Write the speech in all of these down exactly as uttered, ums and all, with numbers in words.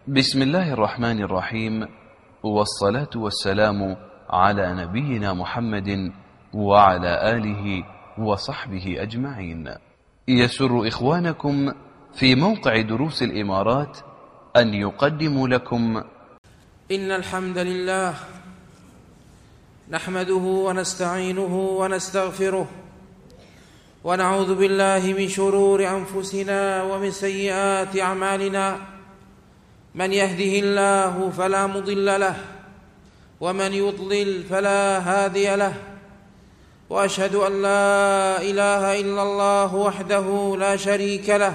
بسم الله الرحمن الرحيم، والصلاة والسلام على نبينا محمد وعلى آله وصحبه أجمعين. يسر إخوانكم في موقع دروس الإمارات أن يقدموا لكم إن الحمد لله نحمده ونستعينه ونستغفره ونعوذ بالله من شرور أنفسنا ومن سيئات أعمالنا. من يهده الله فلا مضل له ومن يضلل فلا هادي له، وأشهد أن لا إله إلا الله وحده لا شريك له،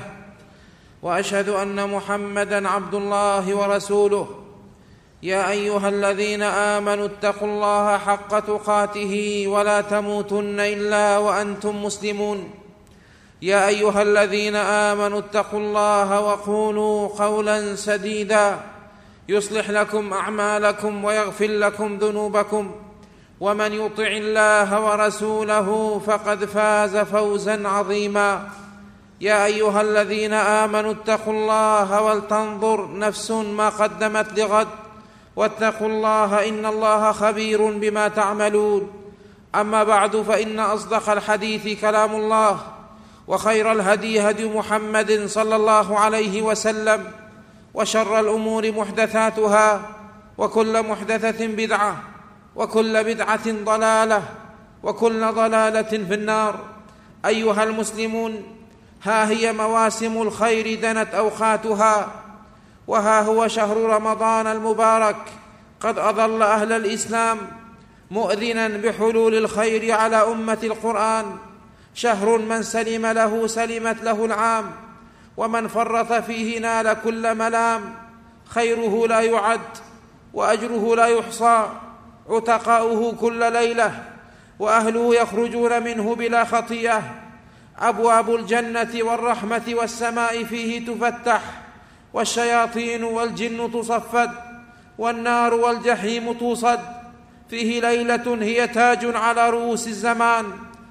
وأشهد أن محمدًا عبد الله ورسوله. يا أيها الذين آمنوا اتقوا الله حق تقاته ولا تموتن إلا وأنتم مسلمون. يا أيها الذين آمنوا اتقوا الله وقولوا قولا سديدا يصلح لكم أعمالكم ويغفر لكم ذنوبكم، ومن يطع الله ورسوله فقد فاز فوزا عظيما. يا أيها الذين آمنوا اتقوا الله ولتنظر نفس ما قدمت لغد، واتقوا الله إن الله خبير بما تعملون. أما بعد، فإن أصدق الحديث كلام الله، وخير الهدي هدي محمد صلى الله عليه وسلم، وشر الأمور محدثاتها، وكل محدثة بدعة، وكل بدعة ضلالة، وكل ضلالة في النار. أيها المسلمون، ها هي مواسم الخير دنت أوقاتها، وها هو شهر رمضان المبارك قد أظل أهل الإسلام مؤذنا بحلول الخير على أمة القرآن. شهر من سلم له سلمت له العام، ومن فرط فيه نال كل ملام. خيره لا يعد وأجره لا يحصى، عتقاؤه كل ليلة وأهله يخرجون منه بلا خطيئة. أبواب الجنة والرحمة والسماء فيه تفتح، والشياطين والجن تصفد، والنار والجحيم توصد. فيه ليلة هي تاج على رؤوس الزمان،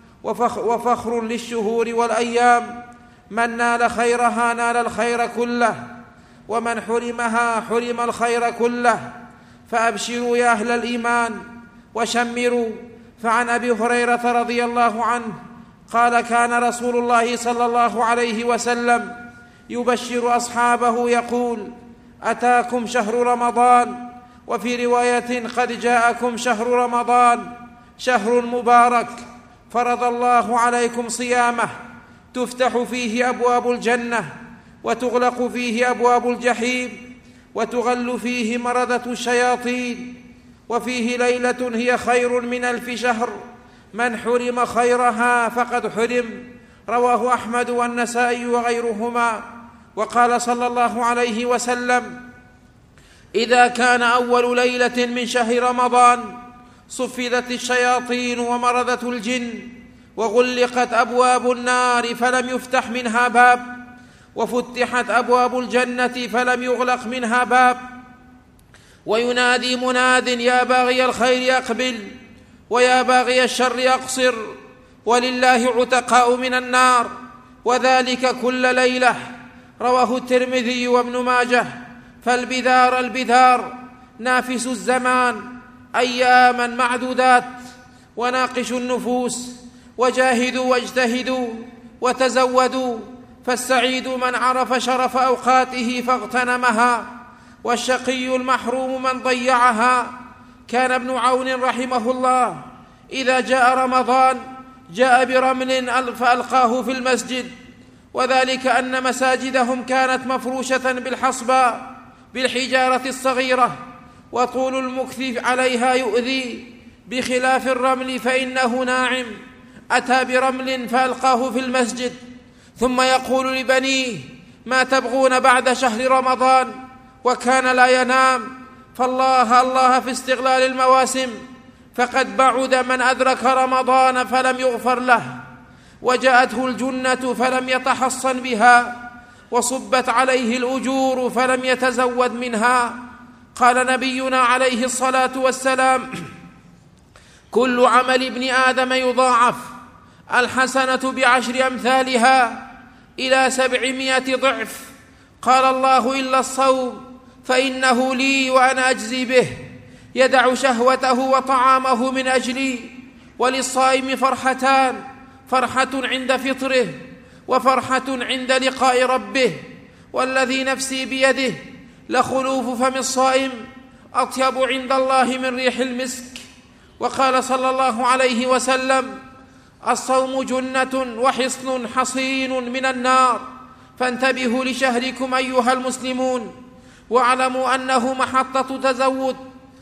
وفخر للشهور والأيام. من نال خيرها نال الخير كله، ومن حرمها حرم الخير كله. فأبشروا يا أهل الإيمان وشمروا. فعن أبي هريرة رضي الله عنه قال: كان رسول الله صلى الله عليه وسلم يبشر أصحابه يقول: أتاكم شهر رمضان. وفي رواية: قد جاءكم شهر رمضان، شهر مبارك فرض الله عليكم صيامه، تفتح فيه أبواب الجنة، وتغلق فيه أبواب الجحيم، وتغل فيه مردة الشياطين. وفيه ليلة هي خير من ألف شهر، من حرم خيرها فقد حرم. رواه أحمد والنسائي وغيرهما. وقال صلى الله عليه وسلم: إذا كان أول ليلة من شهر رمضان صفدت الشياطين ومرضت الجن، وغلقت أبواب النار فلم يفتح منها باب، وفتحت أبواب الجنة فلم يغلق منها باب. وينادي مناد: يا باغي الخير أقبل، ويا باغي الشر أقصر. ولله عتقاء من النار، وذلك كل ليلة. رواه الترمذي وابن ماجه. فالبذار البذار نافس الزمان، أياما معدودات. وناقشوا النفوس، وجاهدوا واجتهدوا وتزودوا. فالسعيد من عرف شرف أوقاته فاغتنمها، والشقي المحروم من ضيعها. كان ابن عون رحمه الله إذا جاء رمضان جاء برمل فألقاه في المسجد، وذلك أن مساجدهم كانت مفروشة بالحصباء بالحجارة الصغيرة، وطول المكث عليها يؤذي، بخلاف الرمل فإنه ناعم. أتى برمل فألقاه في المسجد، ثم يقول لبنيه: ما تبغون بعد شهر رمضان؟ وكان لا ينام. فالله الله في استغلال المواسم، فقد بعد من أدرك رمضان فلم يغفر له، وجاءته الجنة فلم يتحصن بها، وصبت عليه الأجور فلم يتزود منها. قال نبينا عليه الصلاة والسلام: كل عمل ابن آدم يضاعف، الحسنة بعشر أمثالها إلى سبعمائة ضعف. قال الله: إلا الصوم فإنه لي وأنا أجزي به، يدع شهوته وطعامه من أجلي. وللصائم فرحتان: فرحة عند فطره وفرحة عند لقاء ربه. والذي نفسي بيده لخلوف فم الصائم أطيب عند الله من ريح المسك. وقال صلى الله عليه وسلم: الصوم جنة وحصن حصين من النار. فانتبهوا لشهركم أيها المسلمون، واعلموا أنه محطة تزود،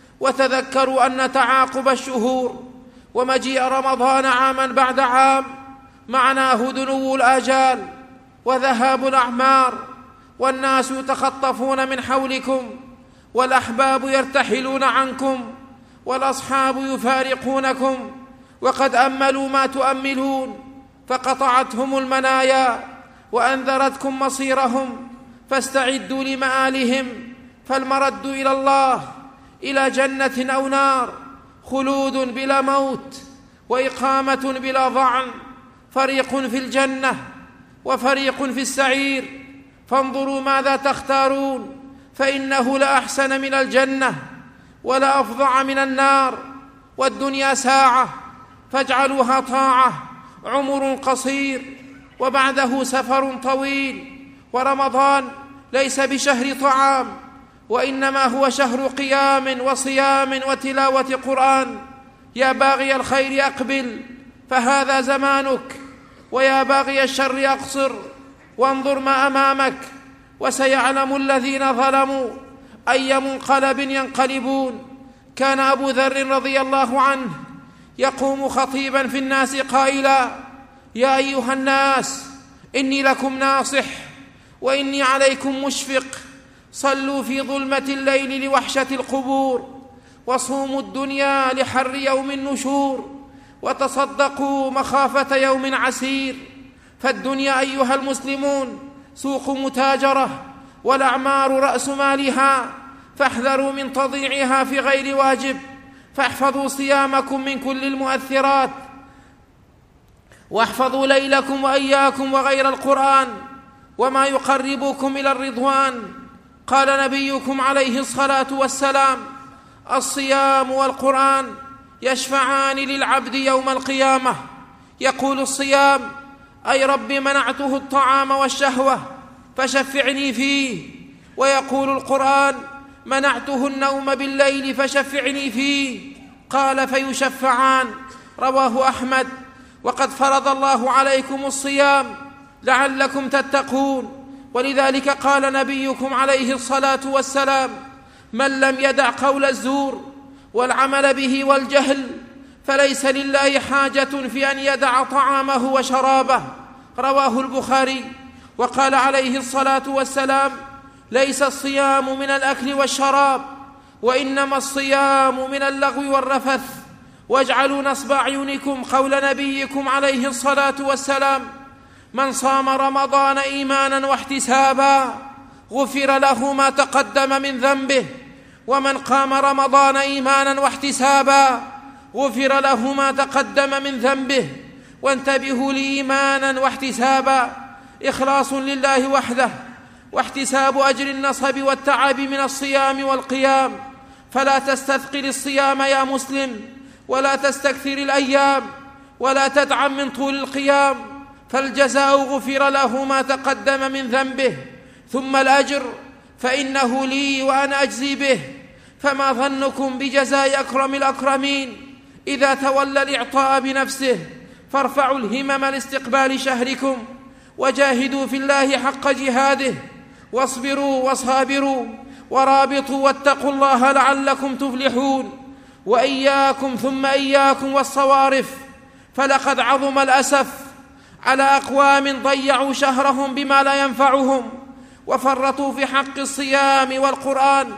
وتذكروا أن تعاقب الشهور ومجيء رمضان عاما بعد عام معناه دنو الآجال وذهاب الأعمار، والناس يتخطفون من حولكم، والأحباب يرتحلون عنكم، والأصحاب يفارقونكم، وقد أملوا ما تؤملون، فقطعتهم المنايا وأنذرتكم مصيرهم، فاستعدوا لمآلهم، فالمرد إلى الله، إلى جنة أو نار، خلود بلا موت، وإقامة بلا ضعن، فريق في الجنة وفريق في السعير، فانظروا ماذا تختارون، فإنه لا أحسن من الجنة ولا أفظع من النار. والدنيا ساعة فاجعلوها طاعة، عمر قصير وبعده سفر طويل. ورمضان ليس بشهر طعام، وإنما هو شهر قيام وصيام وتلاوة قرآن. يا باغي الخير أقبل فهذا زمانك، ويا باغي الشر أقصر وانظر ما أمامك، وسيعلم الذين ظلموا أي منقلب ينقلبون. كان أبو ذر رضي الله عنه يقوم خطيبا في الناس قائلا: يا أيها الناس، إني لكم ناصح وإني عليكم مشفق، صلوا في ظلمة الليل لوحشة القبور، وصوموا الدنيا لحر يوم النشور، وتصدقوا مخافة يوم عسير. فالدنيا أيها المسلمون سوق متاجرة، والأعمار رأس مالها، فاحذروا من تضييعها في غير واجب، فاحفظوا صيامكم من كل المؤثرات، واحفظوا ليلكم وأياكم وغير القرآن وما يقربكم إلى الرضوان. قال نبيكم عليه الصلاة والسلام: الصيام والقرآن يشفعان للعبد يوم القيامة. يقول الصيام: أي رب منعته الطعام والشهوة فشفعني فيه. ويقول القرآن: منعته النوم بالليل فشفعني فيه. قال: فيشفعان. رواه أحمد. وقد فرض الله عليكم الصيام لعلكم تتقون، ولذلك قال نبيكم عليه الصلاة والسلام: من لم يدع قول الزور والعمل به والجهل فليس لله حاجة في أن يدع طعامه وشرابه. رواه البخاري. وقال عليه الصلاة والسلام: ليس الصيام من الأكل والشراب، وإنما الصيام من اللغو والرفث. واجعلوا نصب أعينكم قول نبيكم عليه الصلاة والسلام: من صام رمضان إيمانا واحتسابا غفر له ما تقدم من ذنبه، ومن قام رمضان إيمانا واحتسابا غفر له ما تقدم من ذنبه. وانتبهوا لإيمانا واحتسابا، إخلاص لله وحده، واحتساب أجر النصب والتعب من الصيام والقيام. فلا تستثقل الصيام يا مسلم، ولا تستكثر الأيام، ولا تدعم من طول القيام، فالجزاء غفر له ما تقدم من ذنبه. ثم الأجر فإنه لي وأنا أجزي به. فما ظنكم بجزاء أكرم الأكرمين إذا تولى الإعطاء بنفسه؟ فارفعوا الهمم لاستقبال شهركم، وجاهدوا في الله حق جهاده، واصبروا وصابروا ورابطوا واتقوا الله لعلكم تفلحون. وإياكم ثم إياكم والصوارف، فلقد عظم الأسف على أقوام ضيعوا شهرهم بما لا ينفعهم، وفرطوا في حق الصيام والقرآن،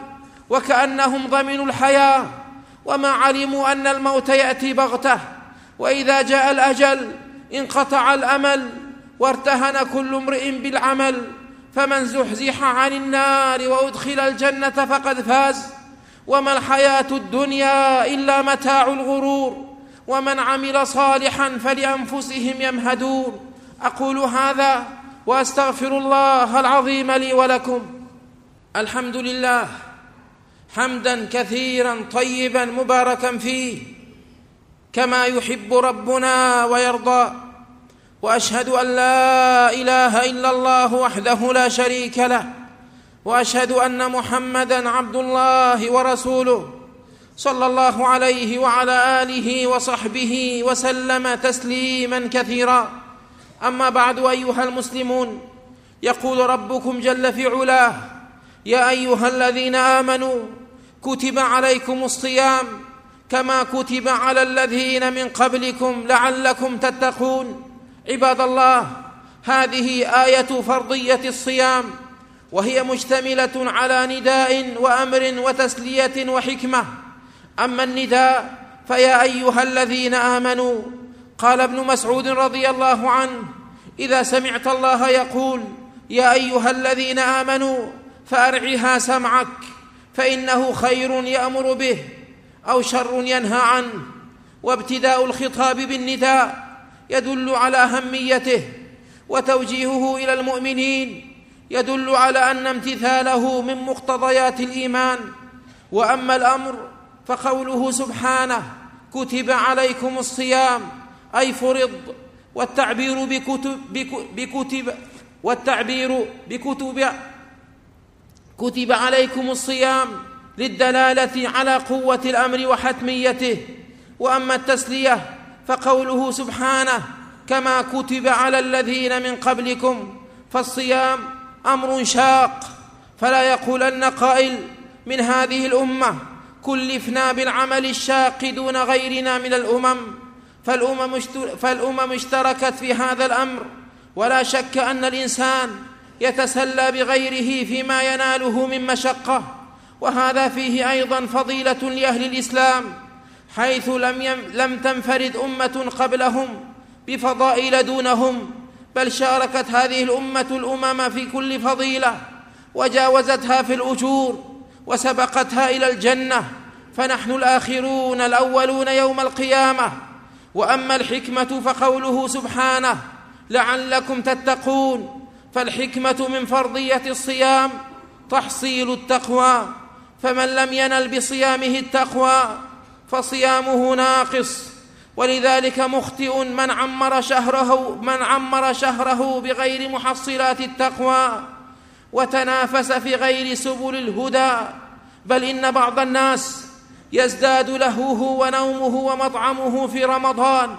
وكأنهم ضمنوا الحياة وما علموا أن الموت يأتي بغتة، وإذا جاء الأجل انقطع الأمل، وارتهن كل امرئ بالعمل. فمن زحزح عن النار وأدخل الجنة فقد فاز، وما الحياة الدنيا إلا متاع الغرور، ومن عمل صالحا فلأنفسهم يمهدون. أقول هذا وأستغفر الله العظيم لي ولكم. الحمد لله حمدا كثيرا طيبا مباركا فيه كما يحب ربنا ويرضى، وأشهد أن لا إله إلا الله وحده لا شريك له، وأشهد أن محمدًا عبد الله ورسوله صلى الله عليه وعلى آله وصحبه وسلم تسليمًا كثيرا. أما بعد، أيها المسلمون، يقول ربكم جل في علاه: يا أيها الذين آمنوا كتب عليكم الصيام كما كتب على الذين من قبلكم لعلكم تتقون. عباد الله، هذه آية فرضية الصيام، وهي مشتملة على نداء وأمر وتسلية وحكمة. أما النداء فيا أيها الذين آمنوا، قال ابن مسعود رضي الله عنه: إذا سمعت الله يقول يا أيها الذين آمنوا فأرعها سمعك، فإنه خير يأمر به أو شر ينهى عنه. وابتداء الخطاب بالنداء يدل على أهميته، وتوجيهه إلى المؤمنين يدل على أن امتثاله من مقتضيات الإيمان. وأما الأمر فقوله سبحانه: كتب عليكم الصيام، أي فرض، والتعبير بكتب, بكتب والتعبير بكتب كتب عليكم الصيام للدلالة على قوة الأمر وحتميته. وأما التسلية فقوله سبحانه: كما كتب على الذين من قبلكم، فالصيام أمر شاق، فلا يقولن قائل من هذه الأمة كلفنا بالعمل الشاق دون غيرنا من الأمم، فالأمم, فالأمم اشتركت في هذا الأمر، ولا شك أن الإنسان يتسلى بغيره فيما يناله من مشقة. وهذا فيه أيضا فضيلة لأهل الإسلام، حيث لم, يم لم تنفرد أمة قبلهم بفضائل دونهم، بل شاركت هذه الأمة الأمم في كل فضيلة، وجاوزتها في الأجور، وسبقتها إلى الجنة، فنحن الآخرون الأولون يوم القيامة. وأما الحكمة فقوله سبحانه: لعلكم تتقون، فالحكمة من فرضية الصيام تحصيل التقوى، فمن لم ينل بصيامه التقوى فصيامه ناقص. ولذلك مخطئ من عمر شهره, من عمر شهره بغير محصلات التقوى وتنافس في غير سبل الهدى، بل إن بعض الناس يزداد لهوه ونومه ومطعمه في رمضان،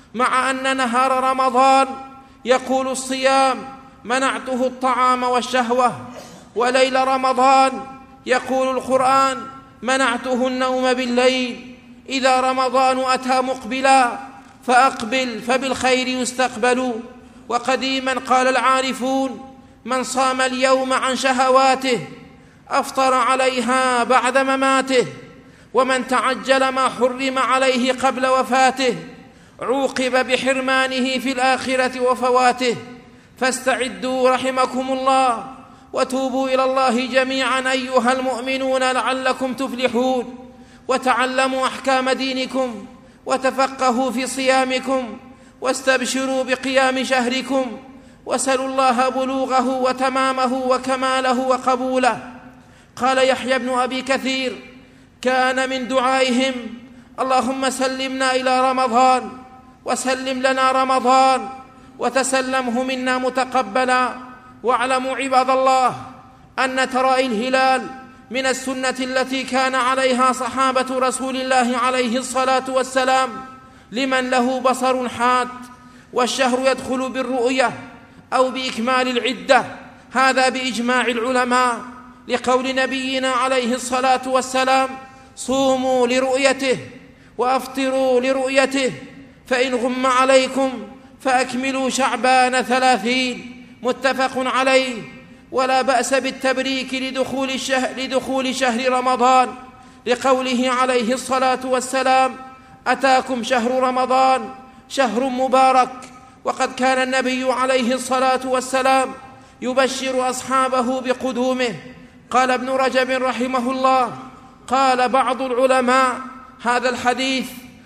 مع أن نهار رمضان يقول الصيام منعته الطعام والشهوة، وليل رمضان يقول القرآن منعته النوم بالليل. إذا رمضان أتى مقبلا فأقبل فبالخير يستقبل. وقديما قال العارفون: من صام اليوم عن شهواته أفطر عليها بعد مماته، ومن تعجل ما حرم عليه قبل وفاته عوقب بحرمانه في الآخرة وفواته. فاستعدوا رحمكم الله وتوبوا إلى الله جميعا أيها المؤمنون لعلكم تفلحون، وتعلموا أحكام دينكم، وتفقهوا في صيامكم، واستبشروا بقيام شهركم، وسلوا الله بلوغه وتمامه وكماله وقبوله. قال يحيى بن أبي كثير: كان من دعائهم اللهم سلمنا إلى رمضان، وسلم لنا رمضان، وتسلمه منا متقبلا. واعلموا عباد الله أن ترائي الهلال من السنة التي كان عليها صحابة رسول الله عليه الصلاة والسلام لمن له بصر حاد، والشهر يدخل بالرؤية أو بإكمال العدة، هذا بإجماع العلماء، لقول نبينا عليه الصلاة والسلام: صوموا لرؤيته وأفطروا لرؤيته، فإن غم عليكم فأكملوا شعبان ثلاثين. متفق عليه. ولا بأس بالتبريك لدخول الشهر, لدخول شهر رمضان، لقوله عليه الصلاة والسلام: أتاكم شهر رمضان شهر مبارك. وقد كان النبي عليه الصلاة والسلام يبشر أصحابه بقدومه. قال ابن رجب رحمه الله: قال بعض العلماء: هذا الحديث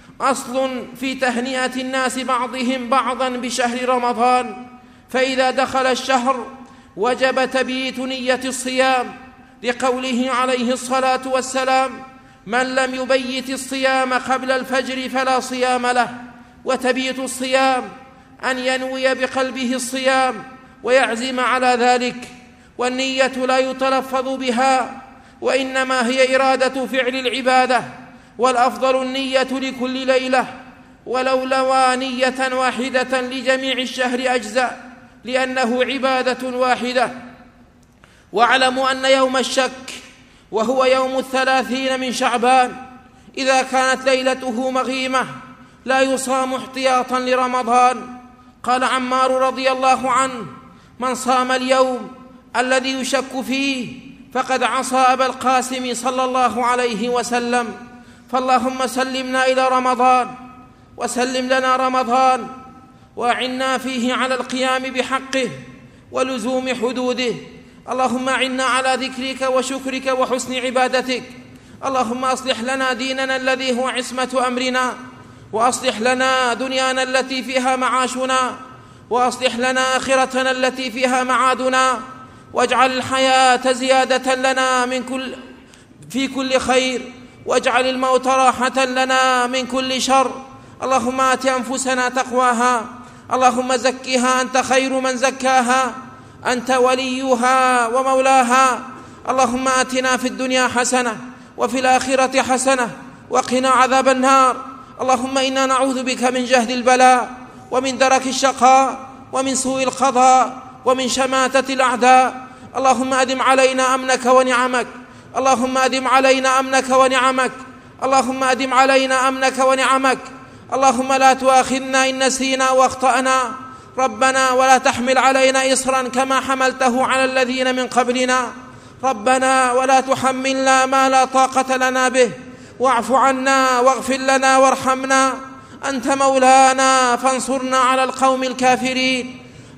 أصل في تهنئة الناس بعضهم بعضا بشهر رمضان، فإذا دخل الشهر وجب تبييت نية الصيام، لقوله عليه الصلاة والسلام: من لم يبيت الصيام قبل الفجر فلا صيام له. وتبيت الصيام أن ينوي بقلبه الصيام ويعزم على ذلك، والنية لا يتلفظ بها، وإنما هي إرادة فعل العبادة، والأفضل النية لكل ليلة، ولو لوى نية واحدة لجميع الشهر أجزاء، لأنه عبادة واحدة. واعلموا أن يوم الشك وهو يوم الثلاثين من شعبان إذا كانت ليلته مغيمة لا يصام احتياطا لرمضان. قال عمار رضي الله عنه: من صام اليوم الذي يشك فيه فقد عصى أبا القاسم صلى الله عليه وسلم. فاللهم سلمنا إلى رمضان وسلم لنا رمضان، وأعنا فيه على القيام بحقه ولزوم حدوده. اللهم أعنا على ذكرك وشكرك وحسن عبادتك. اللهم أصلح لنا ديننا الذي هو عصمة أمرنا، وأصلح لنا دنيانا التي فيها معاشنا، وأصلح لنا آخرتنا التي فيها معادنا، واجعل الحياة زيادة لنا من كل في كل خير، واجعل الموت راحة لنا من كل شر. اللهم آت أنفسنا تقواها، اللهم زكها أنت خير من زكاها، أنت وليها ومولاها. اللهم آتنا في الدنيا حسنة وفي الآخرة حسنة وقنا عذاب النار. اللهم إنا نعوذ بك من جهد البلاء ومن درك الشقاء ومن سوء القضاء ومن شماتة الأعداء. اللهم أدم علينا أمنك ونعمك، اللهم أدم علينا أمنك ونعمك، اللهم أدم علينا أمنك ونعمك. اللهم لا تؤاخذنا إن نسينا واخطأنا، ربنا ولا تحمل علينا إصرا كما حملته على الذين من قبلنا، ربنا ولا تحملنا ما لا طاقة لنا به، واعف عنا واغفر لنا وارحمنا، أنت مولانا فانصرنا على القوم الكافرين.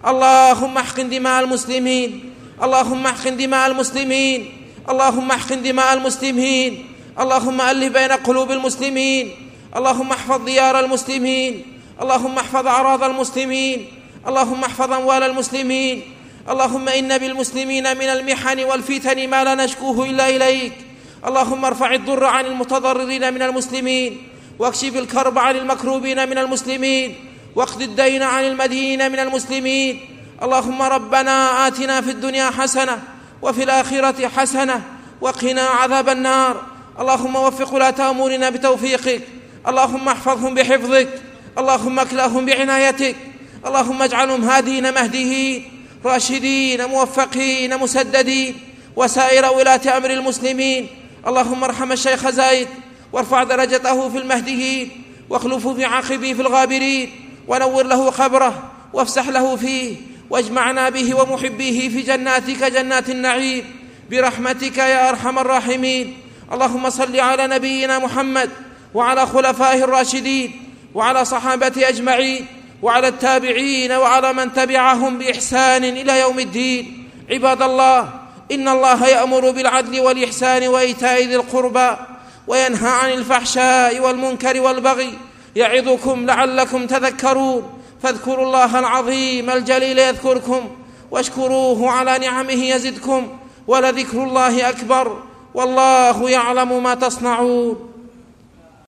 اللهم احقن دماء المسلمين، اللهم احقن دماء المسلمين، اللهم احقن دماء المسلمين، اللهم ألف بين قلوب المسلمين، اللهم احفظ ديار المسلمين، اللهم احفظ أعراض المسلمين، اللهم احفظ أموال المسلمين. اللهم إن بالمسلمين من المحن والفتن ما لا نشكوه إلا إليك. اللهم ارفع الضر عن المتضررين من المسلمين، واكشف الكرب عن المكروبين من المسلمين، واقض الدين عن المدينين من المسلمين. اللهم ربنا آتنا في الدنيا حسنة وفي الآخرة حسنة وقنا عذاب النار. اللهم وفق ولاة أمورنا بتوفيقك، اللهم احفظهم بحفظك، اللهم اكلأهم بعنايتك، اللهم اجعلهم هادين مهديين راشدين موفقين مسددين، وسائر ولاة أمر المسلمين. اللهم ارحم الشيخ زايد وارفع درجته في المهديين، واخلفه في عاقبه في الغابرين، ونور له قبره وافسح له فيه، واجمعنا به ومحبيه في جناتك جنات النعيم برحمتك يا أرحم الراحمين. اللهم صل على نبينا محمد وعلى خلفائه الراشدين وعلى صحابته أجمعين وعلى التابعين وعلى من تبعهم بإحسان إلى يوم الدين. عباد الله، إن الله يأمر بالعدل والإحسان وإيتاء ذي القربى وينهى عن الفحشاء والمنكر والبغي، يعظكم لعلكم تذكرون. فاذكروا الله العظيم الجليل يذكركم، واشكروه على نعمه يزدكم، ولذكر الله أكبر، والله يعلم ما تصنعون.